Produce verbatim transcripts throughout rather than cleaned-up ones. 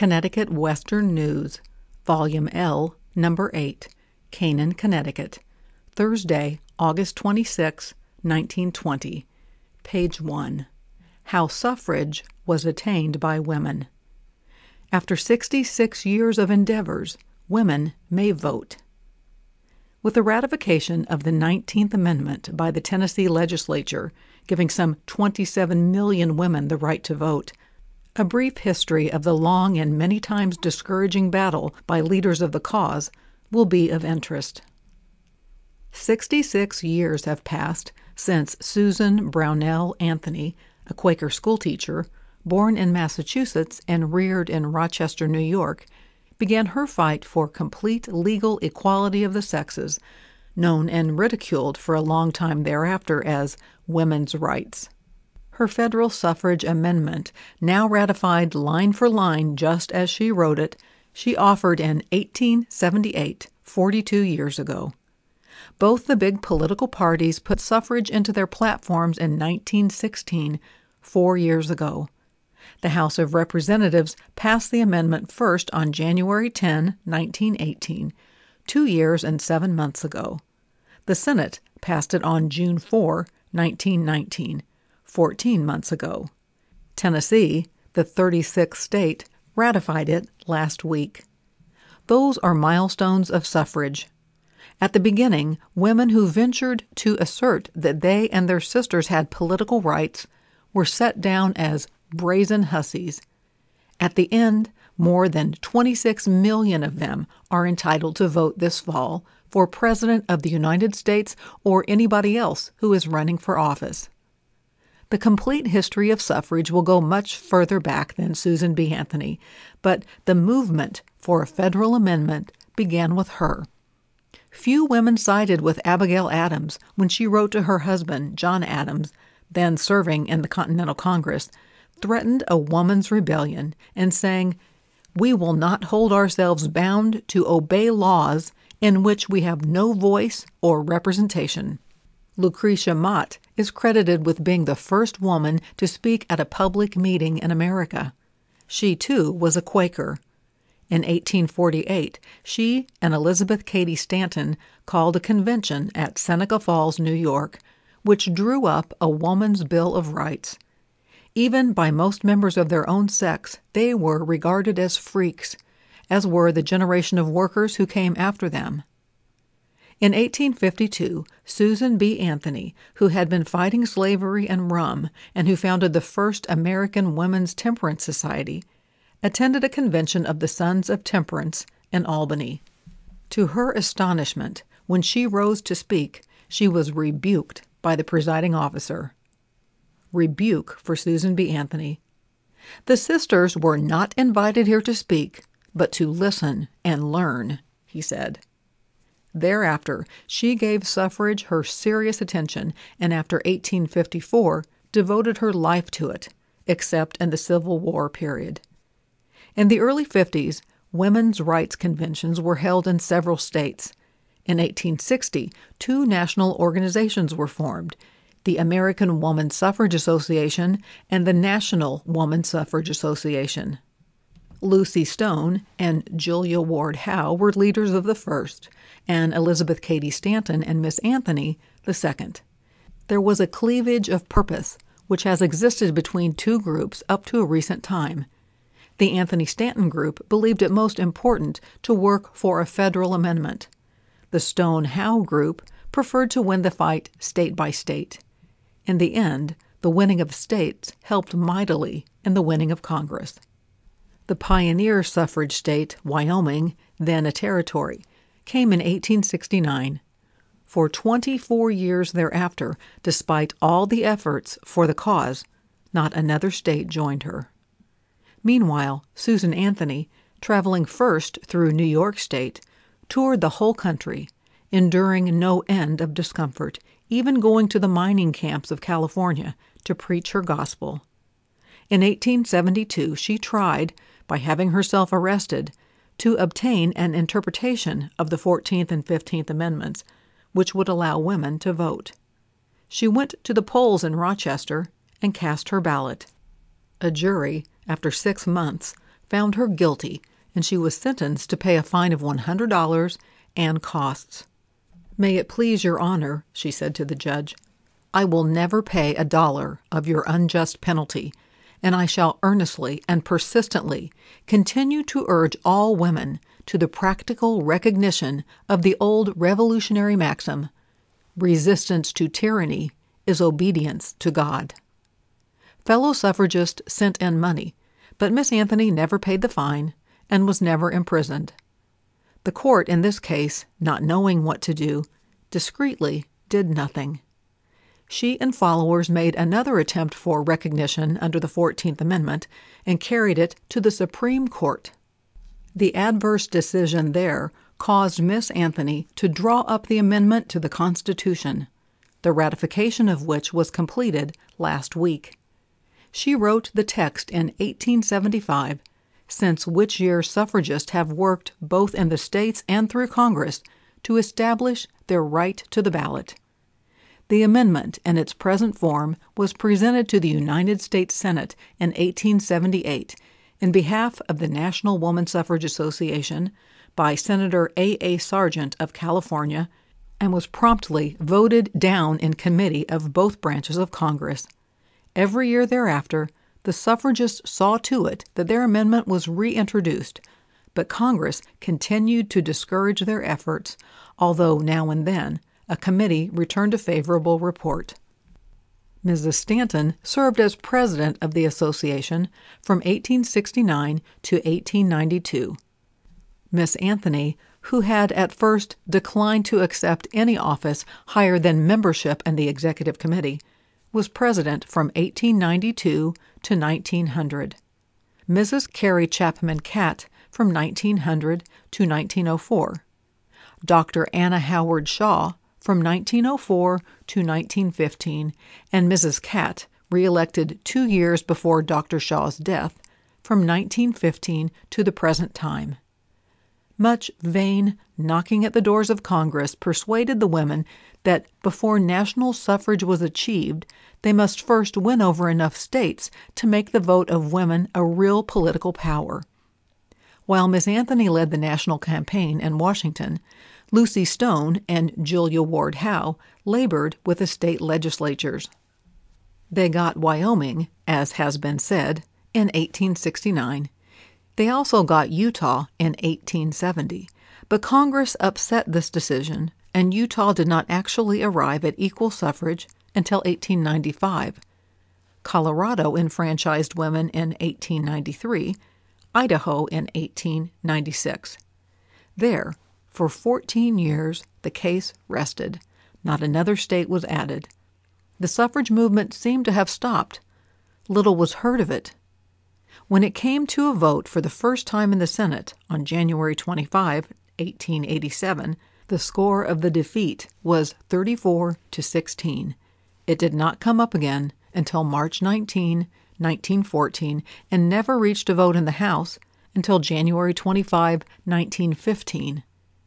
Connecticut Western News, Volume L, Number eight, Canaan, Connecticut, Thursday, August twenty-sixth, nineteen twenty, Page one. How Suffrage Was Attained by Women. After sixty-six years of endeavors, women may vote. With the ratification of the nineteenth Amendment by the Tennessee legislature, giving some twenty-seven million women the right to vote, a brief history of the long and many times discouraging battle by leaders of the cause will be of interest. Sixty-six years have passed since Susan Brownell Anthony, a Quaker schoolteacher, born in Massachusetts and reared in Rochester, New York, began her fight for complete legal equality of the sexes, known and ridiculed for a long time thereafter as women's rights. Her federal suffrage amendment, now ratified line for line just as she wrote it, she offered in eighteen seventy-eight, forty-two years ago. Both the big political parties put suffrage into their platforms in nineteen sixteen, four years ago. The House of Representatives passed the amendment first on January tenth, nineteen eighteen, two years and seven months ago. The Senate passed it on June fourth, nineteen nineteen, fourteen months ago. Tennessee, the thirty-sixth state, ratified it last week. Those are milestones of suffrage. At the beginning, women who ventured to assert that they and their sisters had political rights were set down as brazen hussies. At the end, more than twenty-six million of them are entitled to vote this fall for President of the United States or anybody else who is running for office. The complete history of suffrage will go much further back than Susan B. Anthony, but the movement for a federal amendment began with her. Few women sided with Abigail Adams when she wrote to her husband, John Adams, then serving in the Continental Congress, threatened a woman's rebellion and saying, "We will not hold ourselves bound to obey laws in which we have no voice or representation." Lucretia Mott is credited with being the first woman to speak at a public meeting in America. She, too, was a Quaker. In eighteen forty-eight, she and Elizabeth Cady Stanton called a convention at Seneca Falls, New York, which drew up a Woman's Bill of Rights. Even by most members of their own sex, they were regarded as freaks, as were the generation of workers who came after them. In eighteen fifty-two, Susan B. Anthony, who had been fighting slavery and rum and who founded the first American Women's Temperance Society, attended a convention of the Sons of Temperance in Albany. To her astonishment, when she rose to speak, she was rebuked by the presiding officer. Rebuke for Susan B. Anthony. The sisters were not invited here to speak, but to listen and learn, he said. Thereafter, she gave suffrage her serious attention and after eighteen fifty-four devoted her life to it, except in the Civil War period. In the early fifties, women's rights conventions were held in several states. In eighteen sixty, two national organizations were formed, the American Woman Suffrage Association and the National Woman Suffrage Association. Lucy Stone and Julia Ward Howe were leaders of the first, and Elizabeth Cady Stanton and Miss Anthony the second. There was a cleavage of purpose which has existed between two groups up to a recent time. The Anthony Stanton group believed it most important to work for a federal amendment. The Stone Howe group preferred to win the fight state by state. In the end, the winning of states helped mightily in the winning of Congress. The pioneer suffrage state, Wyoming, then a territory, came in eighteen sixty-nine. For twenty-four years thereafter, despite all the efforts for the cause, not another state joined her. Meanwhile, Susan Anthony, traveling first through New York State, toured the whole country, enduring no end of discomfort, even going to the mining camps of California to preach her gospel. In eighteen seventy-two, she tried, by having herself arrested, to obtain an interpretation of the fourteenth and fifteenth Amendments, which would allow women to vote. She went to the polls in Rochester and cast her ballot. A jury, after six months, found her guilty, and she was sentenced to pay a fine of one hundred dollars and costs. "May it please your honor," she said to the judge, "I will never pay a dollar of your unjust penalty, and I shall earnestly and persistently continue to urge all women to the practical recognition of the old revolutionary maxim, resistance to tyranny is obedience to God." Fellow suffragists sent in money, but Miss Anthony never paid the fine and was never imprisoned. The court in this case, not knowing what to do, discreetly did nothing. She and followers made another attempt for recognition under the fourteenth Amendment and carried it to the Supreme Court. The adverse decision there caused Miss Anthony to draw up the amendment to the Constitution, the ratification of which was completed last week. She wrote the text in eighteen seventy-five, since which year suffragists have worked both in the states and through Congress to establish their right to the ballot. The amendment in its present form was presented to the United States Senate in eighteen seventy-eight in behalf of the National Woman Suffrage Association by Senator A A Sargent of California, and was promptly voted down in committee of both branches of Congress. Every year thereafter, the suffragists saw to it that their amendment was reintroduced, but Congress continued to discourage their efforts, although now and then a committee returned a favorable report. Missus Stanton served as president of the association from eighteen sixty-nine to eighteen ninety-two. Miss Anthony, who had at first declined to accept any office higher than membership in the executive committee, was president from eighteen ninety-two to nineteen hundred. Missus Carrie Chapman Catt from nineteen hundred to nineteen oh four. Doctor Anna Howard Shaw from nineteen oh four to nineteen fifteen, and Missus Catt, re-elected two years before Doctor Shaw's death, from nineteen fifteen to the present time. Much vain knocking at the doors of Congress persuaded the women that before national suffrage was achieved, they must first win over enough states to make the vote of women a real political power. While Miss Anthony led the national campaign in Washington, Lucy Stone and Julia Ward Howe labored with the state legislatures. They got Wyoming, as has been said, in eighteen sixty-nine. They also got Utah in eighteen seventy, but Congress upset this decision, and Utah did not actually arrive at equal suffrage until eighteen ninety-five. Colorado enfranchised women in eighteen ninety-three, Idaho in eighteen ninety-six. There, for fourteen years, the case rested. Not another state was added. The suffrage movement seemed to have stopped. Little was heard of it. When it came to a vote for the first time in the Senate on January twenty-fifth, eighteen eighty-seven, the score of the defeat was thirty-four to sixteen. It did not come up again until March nineteenth, nineteen fourteen, and never reached a vote in the House until January twenty-fifth, nineteen fifteen.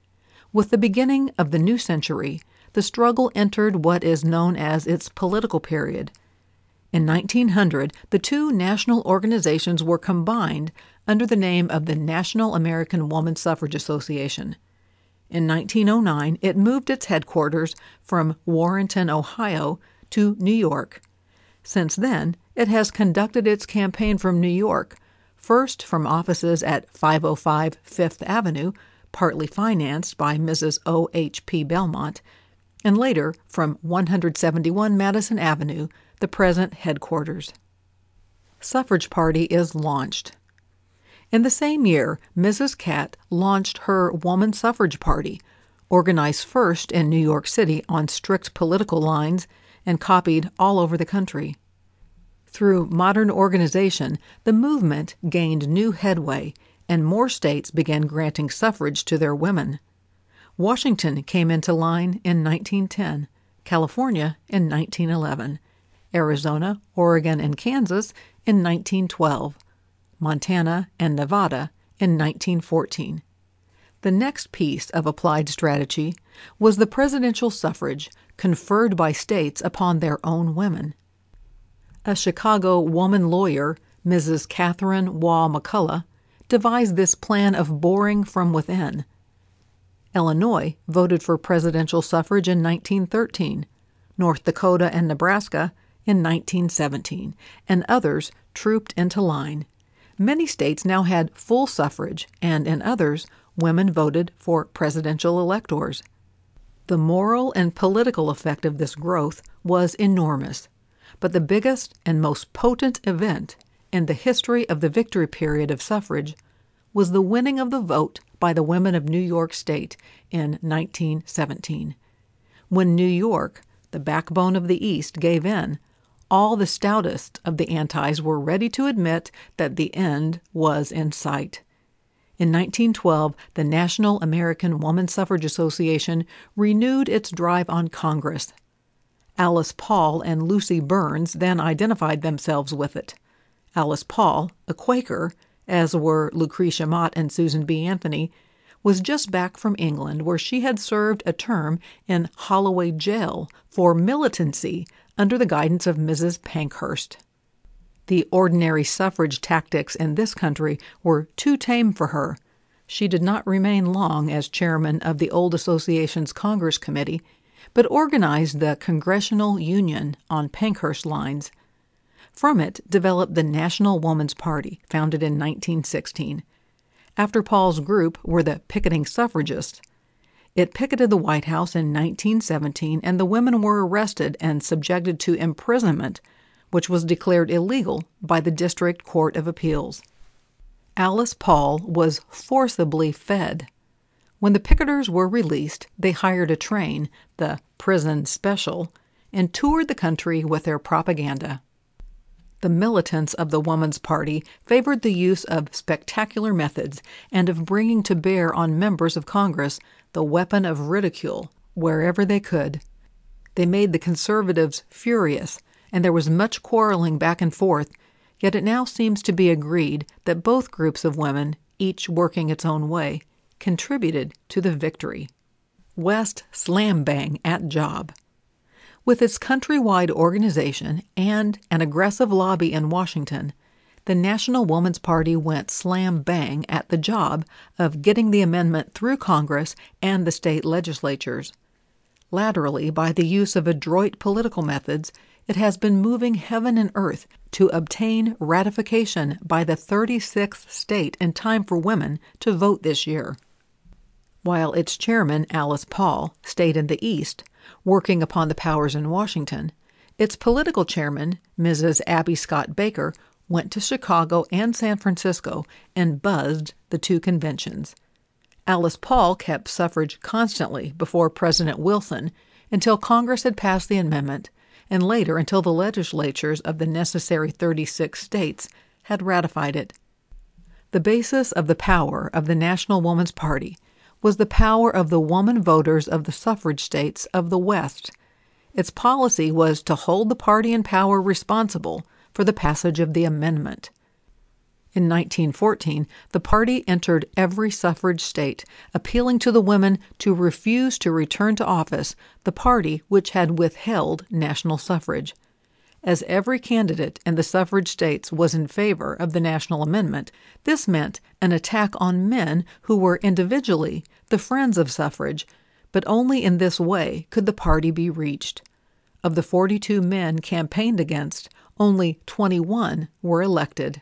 With the beginning of the new century, the struggle entered what is known as its political period. In nineteen hundred, the two national organizations were combined under the name of the National American Woman Suffrage Association. In nineteen oh nine, it moved its headquarters from Warrenton, Ohio, to New York. Since then, it has conducted its campaign from New York, first from offices at five oh five Fifth Avenue, partly financed by Missus O H P Belmont, and later from one seventy-one Madison Avenue, the present headquarters. Suffrage Party is launched. In the same year, Missus Catt launched her Woman Suffrage Party, organized first in New York City on strict political lines and copied all over the country. Through modern organization, the movement gained new headway, and more states began granting suffrage to their women. Washington came into line in nineteen ten, California in nineteen eleven, Arizona, Oregon, and Kansas in nineteen twelve, Montana and Nevada in nineteen fourteen. The next piece of applied strategy was the presidential suffrage conferred by states upon their own women. A Chicago woman lawyer, Missus Catherine Waugh McCullough, devised this plan of boring from within. Illinois voted for presidential suffrage in nineteen thirteen, North Dakota and Nebraska in nineteen seventeen, and others trooped into line. Many states now had full suffrage, and in others, women voted for presidential electors. The moral and political effect of this growth was enormous, but the biggest and most potent event in the history of the victory period of suffrage was the winning of the vote by the women of New York State in nineteen seventeen. When New York, the backbone of the East, gave in, all the stoutest of the antis were ready to admit that the end was in sight. In nineteen twelve, the National American Woman Suffrage Association renewed its drive on Congress. Alice Paul and Lucy Burns then identified themselves with it. Alice Paul, a Quaker, as were Lucretia Mott and Susan B. Anthony, was just back from England, where she had served a term in Holloway Jail for militancy under the guidance of Missus Pankhurst. The ordinary suffrage tactics in this country were too tame for her. She did not remain long as chairman of the old association's Congress Committee, but organized the Congressional Union on Pankhurst lines. From it developed the National Woman's Party, founded in nineteen sixteen. After Paul's group were the Picketing Suffragists. It picketed the White House in nineteen seventeen, and the women were arrested and subjected to imprisonment, which was declared illegal by the District Court of Appeals. Alice Paul was forcibly fed. When the picketers were released, they hired a train, the Prison Special, and toured the country with their propaganda. The militants of the Woman's Party favored the use of spectacular methods and of bringing to bear on members of Congress the weapon of ridicule wherever they could. They made the conservatives furious, and there was much quarreling back and forth, yet it now seems to be agreed that both groups of women, each working its own way, contributed to the victory. West slam bang at job. With its countrywide organization and an aggressive lobby in Washington, the National Woman's Party went slam bang at the job of getting the amendment through Congress and the state legislatures. Laterally, by the use of adroit political methods, it has been moving heaven and earth to obtain ratification by the thirty-sixth state in time for women to vote this year. While its chairman, Alice Paul, stayed in the East, working upon the powers in Washington, its political chairman, Missus Abby Scott Baker, went to Chicago and San Francisco and buzzed the two conventions. Alice Paul kept suffrage constantly before President Wilson until Congress had passed the amendment, and later until the legislatures of the necessary thirty-six states had ratified it. The basis of the power of the National Woman's Party was the power of the woman voters of the suffrage states of the West. Its policy was to hold the party in power responsible for the passage of the amendment. In nineteen fourteen, the party entered every suffrage state, appealing to the women to refuse to return to office the party which had withheld national suffrage. As every candidate in the suffrage states was in favor of the national amendment, this meant an attack on men who were individually the friends of suffrage, but only in this way could the party be reached. Of the forty-two men campaigned against, only twenty-one were elected.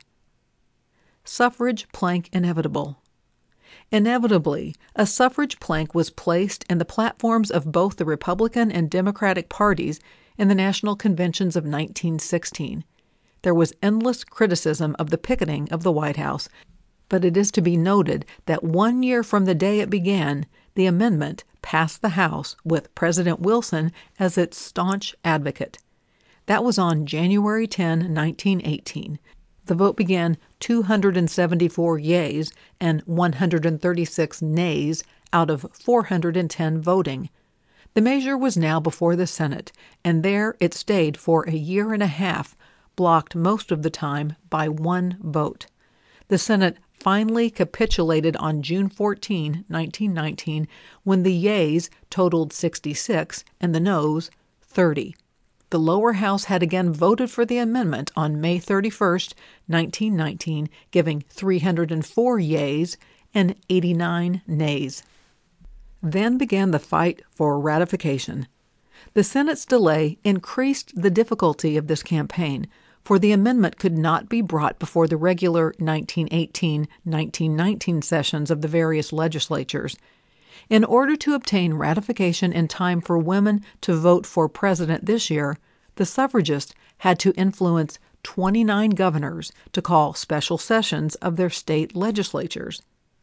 Suffrage plank inevitable. Inevitably, a suffrage plank was placed in the platforms of both the Republican and Democratic parties in the national conventions of nineteen sixteen. There was endless criticism of the picketing of the White House, but it is to be noted that one year from the day it began, the amendment passed the House with President Wilson as its staunch advocate. That was on January tenth, nineteen eighteen. The vote began two hundred seventy-four yeas and one hundred thirty-six nays out of four hundred ten voting. The measure was now before the Senate, and there it stayed for a year and a half, blocked most of the time by one vote. The Senate finally capitulated on June fourteenth, nineteen nineteen, when the yeas totaled sixty-six and the noes thirty. The the lower house had again voted for the amendment on May thirty-first, nineteen nineteen, giving three hundred four yeas and eighty-nine nays. Then began the fight for ratification. The Senate's delay increased the difficulty of this campaign, for the amendment could not be brought before the regular nineteen eighteen nineteen nineteen sessions of the various legislatures. In order to obtain ratification in time for women to vote for president this year, the suffragists had to influence twenty-nine governors to call special sessions of their state legislatures.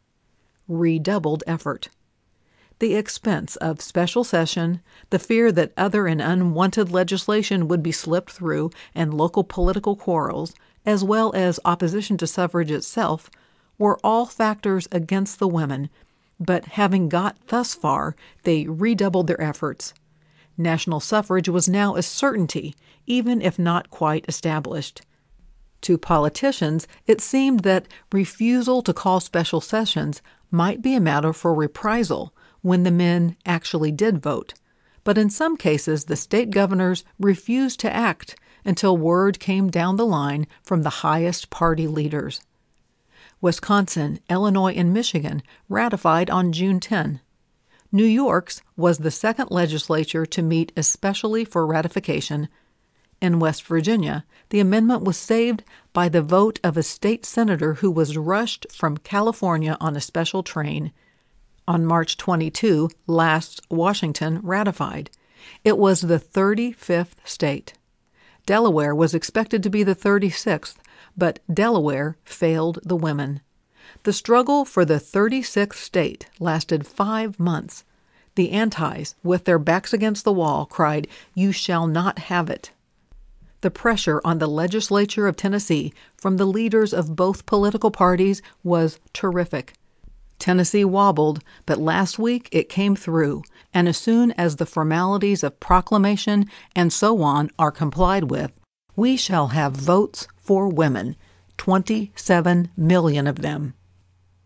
Redoubled effort. The expense of special session, the fear that other and unwanted legislation would be slipped through, and local political quarrels, as well as opposition to suffrage itself, were all factors against the women, but having got thus far, they redoubled their efforts. National suffrage was now a certainty, even if not quite established. To politicians, it seemed that refusal to call special sessions might be a matter for reprisal when the men actually did vote. But in some cases, the state governors refused to act until word came down the line from the highest party leaders. Wisconsin, Illinois, and Michigan ratified on June tenth. New York's was the second legislature to meet especially for ratification. In West Virginia, the amendment was saved by the vote of a state senator who was rushed from California on a special train. On March twenty-second, last Washington ratified. It was the thirty-fifth state. Delaware was expected to be the thirty-sixth, but Delaware failed the women. The struggle for the thirty-sixth state lasted five months. The antis, with their backs against the wall, cried, "You shall not have it." The pressure on the legislature of Tennessee from the leaders of both political parties was terrific. Tennessee wobbled, but last week it came through, and as soon as the formalities of proclamation and so on are complied with, we shall have votes for women, twenty-seven million of them.